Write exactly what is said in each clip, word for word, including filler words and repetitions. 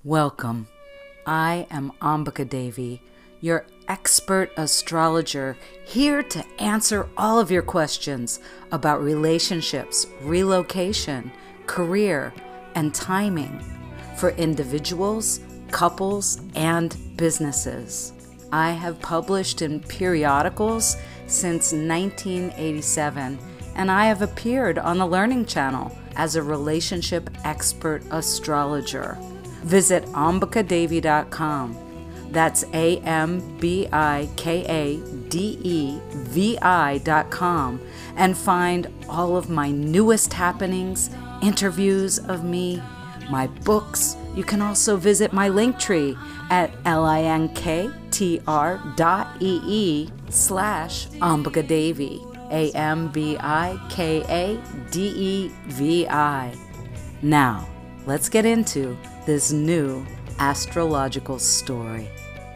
Welcome. I am Ambika Devi, your expert astrologer, here to answer all of your questions about relationships, relocation, career, and timing for individuals, couples, and businesses. I have published in periodicals since nineteen eighty-seven, and I have appeared on the Learning Channel as a relationship expert astrologer. Visit ambika devi dot com. That's A M B I K A D E V I dot com, and find all of my newest happenings, interviews of me, my books. You can also visit my Linktree at linktr dot ee slash Ambika Devi, A M B I K A D E V I. Now, let's get into this new astrological story.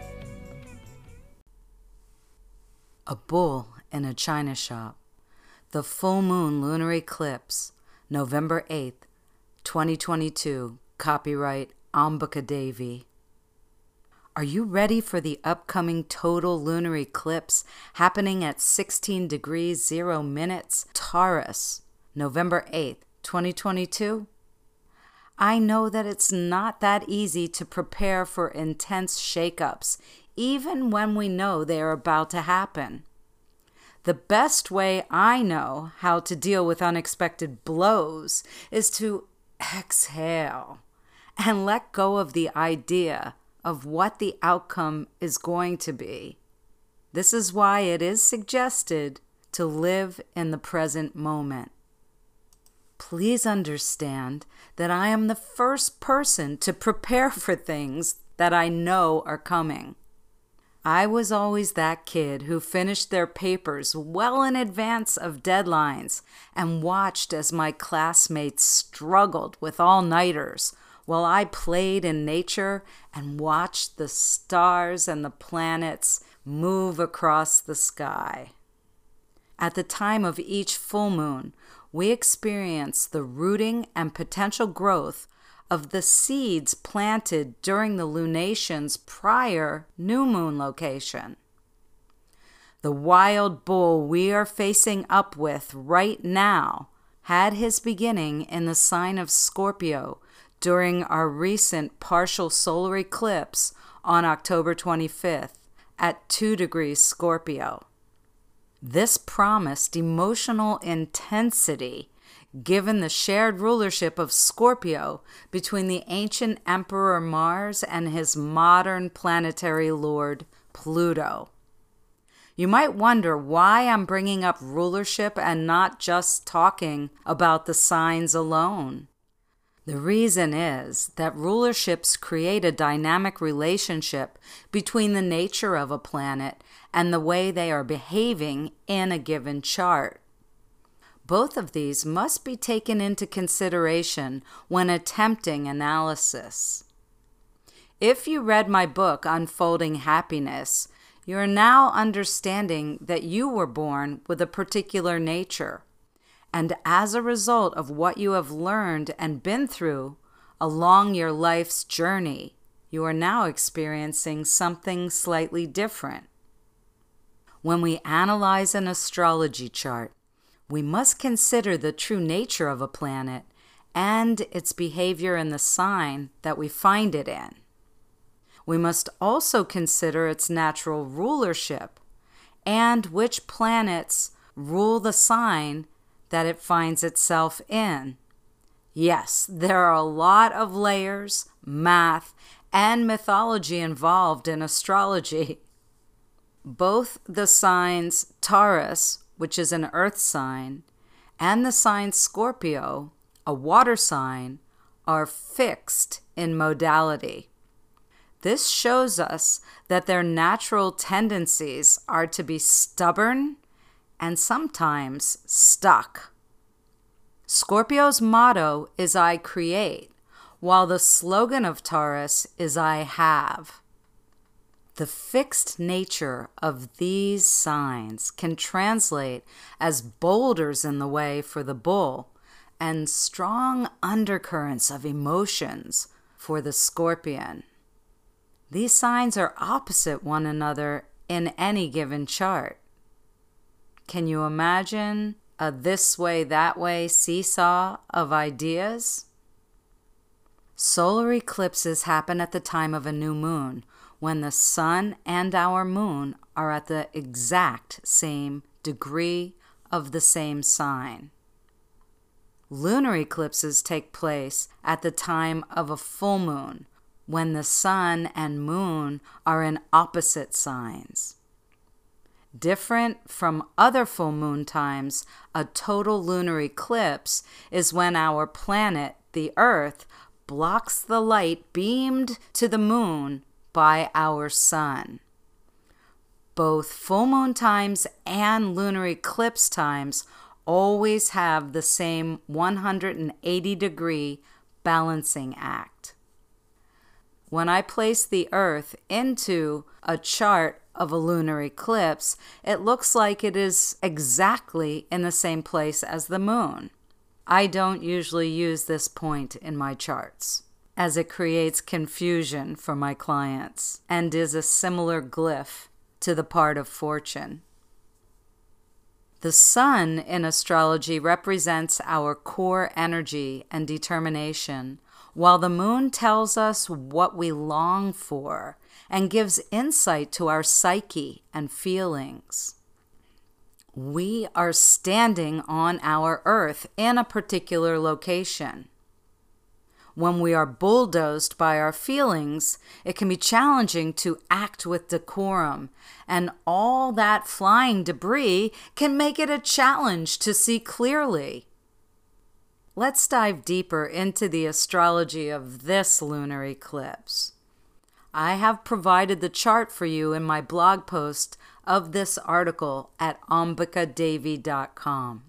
A bull in a china shop. The full moon lunar eclipse, November eighth, twenty twenty-two. Copyright Ambika Devi. Are you ready for the upcoming total lunar eclipse happening at sixteen degrees zero minutes Taurus, November eighth, twenty twenty-two? I know that it's not that easy to prepare for intense shakeups, even when we know they are about to happen. The best way I know how to deal with unexpected blows is to exhale and let go of the idea of what the outcome is going to be. This is why it is suggested to live in the present moment. Please understand that I am the first person to prepare for things that I know are coming. I was always that kid who finished their papers well in advance of deadlines and watched as my classmates struggled with all-nighters while I played in nature and watched the stars and the planets move across the sky. At the time of each full moon, we experience the rooting and potential growth of the seeds planted during the lunation's prior new moon location. The wild bull we are facing up with right now had his beginning in the sign of Scorpio during our recent partial solar eclipse on October twenty-fifth at two degrees Scorpio. This promised emotional intensity given the shared rulership of Scorpio between the ancient Emperor Mars and his modern planetary lord Pluto. You might wonder why I'm bringing up rulership and not just talking about the signs alone. The reason is that rulerships create a dynamic relationship between the nature of a planet and the way they are behaving in a given chart. Both of these must be taken into consideration when attempting analysis. If you read my book, Unfolding Happiness, you are now understanding that you were born with a particular nature. And as a result of what you have learned and been through along your life's journey, you are now experiencing something slightly different. When we analyze an astrology chart, we must consider the true nature of a planet and its behavior in the sign that we find it in. We must also consider its natural rulership and which planets rule the sign that it finds itself in. Yes, there are a lot of layers, math, and mythology involved in astrology. Both the signs Taurus, which is an earth sign, and the sign Scorpio, a water sign, are fixed in modality. This shows us that their natural tendencies are to be stubborn and sometimes stuck. Scorpio's motto is I create, while the slogan of Taurus is I have. The fixed nature of these signs can translate as boulders in the way for the bull and strong undercurrents of emotions for the Scorpion. These signs are opposite one another in any given chart. Can you imagine a this way, that way seesaw of ideas? Solar eclipses happen at the time of a new moon, when the sun and our moon are at the exact same degree of the same sign. Lunar eclipses take place at the time of a full moon, when the sun and moon are in opposite signs. Different from other full moon times, a total lunar eclipse is when our planet, the Earth, blocks the light beamed to the moon by our sun. Both full moon times and lunar eclipse times always have the same one hundred eighty degree balancing act. When I place the Earth into a chart of a lunar eclipse, it looks like it is exactly in the same place as the moon. I don't usually use this point in my charts, as it creates confusion for my clients and is a similar glyph to the part of fortune. The sun in astrology represents our core energy and determination, while the moon tells us what we long for and gives insight to our psyche and feelings. We are standing on our Earth in a particular location. When we are bulldozed by our feelings, it can be challenging to act with decorum, and all that flying debris can make it a challenge to see clearly. Let's dive deeper into the astrology of this lunar eclipse. I have provided the chart for you in my blog post of this article at ambika devi dot com.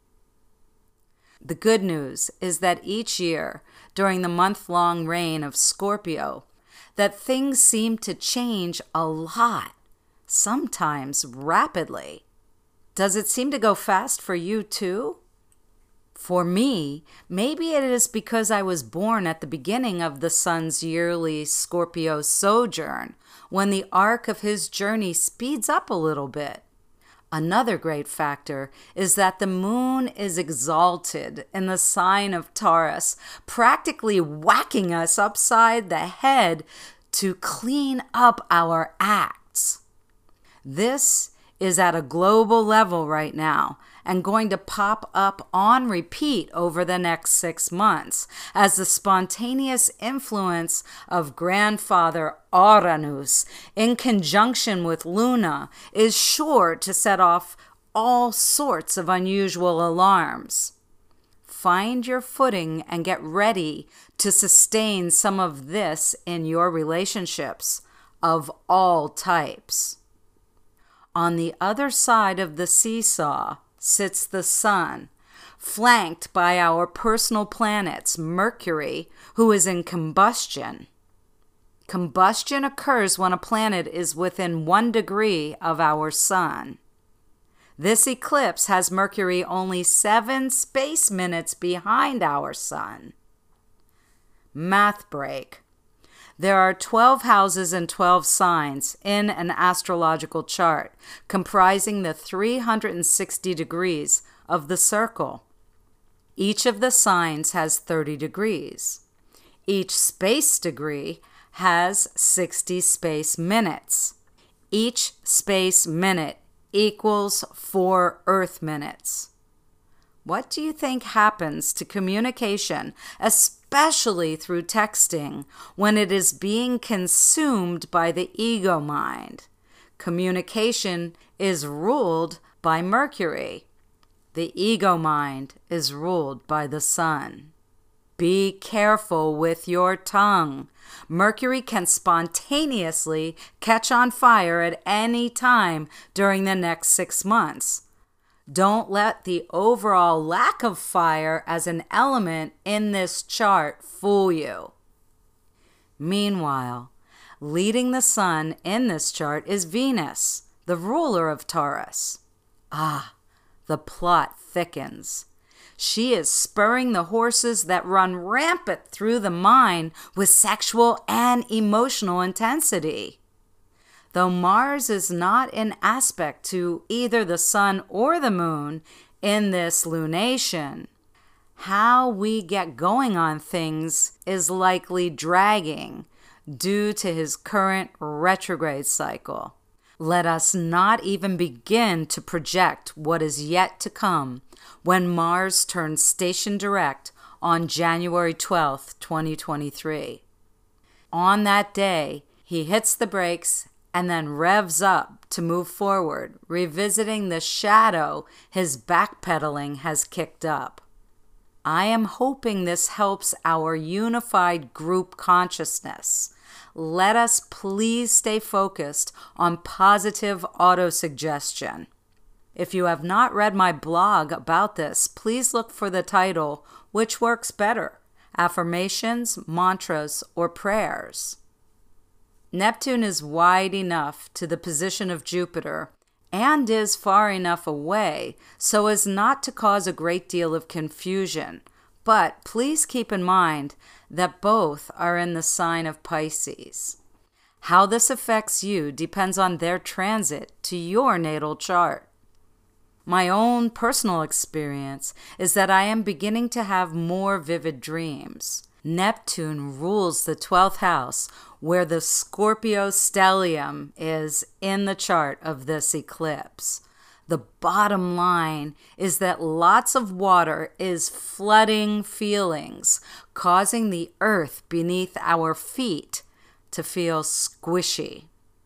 The good news is that each year, during the month-long reign of Scorpio, that things seem to change a lot, sometimes rapidly. Does it seem to go fast for you too? For me, maybe it is because I was born at the beginning of the sun's yearly Scorpio sojourn, when the arc of his journey speeds up a little bit. Another great factor is that the moon is exalted in the sign of Taurus, practically whacking us upside the head to clean up our acts. This is at a global level right now and going to pop up on repeat over the next six months as the spontaneous influence of grandfather Uranus in conjunction with Luna is sure to set off all sorts of unusual alarms. Find your footing and get ready to sustain some of this in your relationships of all types. On the other side of the seesaw sits the sun, flanked by our personal planets, Mercury, who is in combustion. Combustion occurs when a planet is within one degree of our sun. This eclipse has Mercury only seven space minutes behind our sun. Math break. There are twelve houses and twelve signs in an astrological chart, comprising the three hundred sixty degrees of the circle. Each of the signs has thirty degrees. Each space degree has sixty space minutes. Each space minute equals four Earth minutes. What do you think happens to communication, especially through texting, when it is being consumed by the ego mind? Communication is ruled by Mercury. The ego mind is ruled by the sun. Be careful with your tongue. Mercury can spontaneously catch on fire at any time during the next six months. Don't let the overall lack of fire as an element in this chart fool you. Meanwhile, leading the sun in this chart is Venus, the ruler of Taurus. Ah, the plot thickens. She is spurring the horses that run rampant through the mind with sexual and emotional intensity. Though Mars is not in aspect to either the sun or the moon in this lunation, how we get going on things is likely dragging due to his current retrograde cycle. Let us not even begin to project what is yet to come when Mars turns station direct on January twelfth, twenty twenty-three. On that day, he hits the brakes and then revs up to move forward, revisiting the shadow his backpedaling has kicked up. I am hoping this helps our unified group consciousness. Let us please stay focused on positive autosuggestion. If you have not read my blog about this, please look for the title, Which Works Better? Affirmations, Mantras, or Prayers? Neptune is wide enough to the position of Jupiter and is far enough away so as not to cause a great deal of confusion. But please keep in mind that both are in the sign of Pisces. How this affects you depends on their transit to your natal chart. My own personal experience is that I am beginning to have more vivid dreams. Neptune rules the twelfth house, where the Scorpio stellium is in the chart of this eclipse. The bottom line is that lots of water is flooding feelings, causing the earth beneath our feet to feel squishy.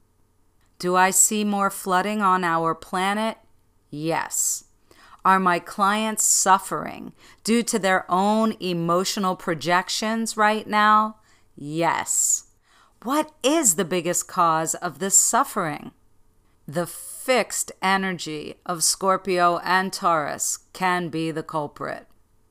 Do I see more flooding on our planet? Yes. Are my clients suffering due to their own emotional projections right now? Yes. What is the biggest cause of this suffering? The fixed energy of Scorpio and Taurus can be the culprit.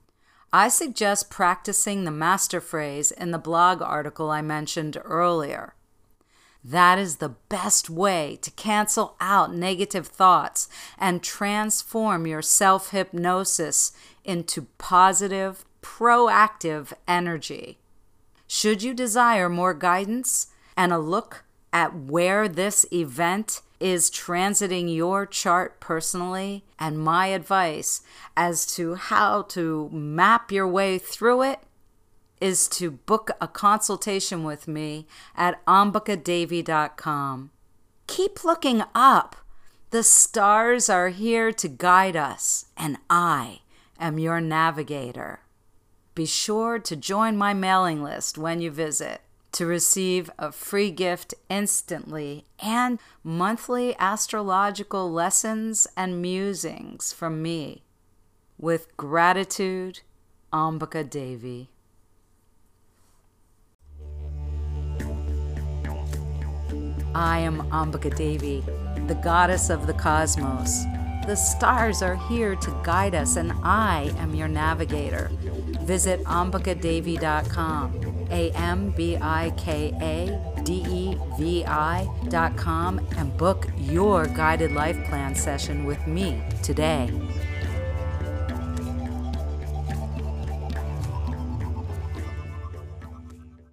I suggest practicing the master phrase in the blog article I mentioned earlier. That is the best way to cancel out negative thoughts and transform your self-hypnosis into positive, proactive energy. Should you desire more guidance and a look at where this event is transiting your chart personally, and my advice as to how to map your way through it, is to book a consultation with me at ambika devi dot com. Keep looking up. The stars are here to guide us, and I am your navigator. Be sure to join my mailing list when you visit to receive a free gift instantly and monthly astrological lessons and musings from me. With gratitude, Ambika Devi. I am Ambika Devi, the goddess of the cosmos. The stars are here to guide us, and I am your navigator. Visit ambika devi dot com, A M B I K A D E V I dot com, and book your guided life plan session with me today.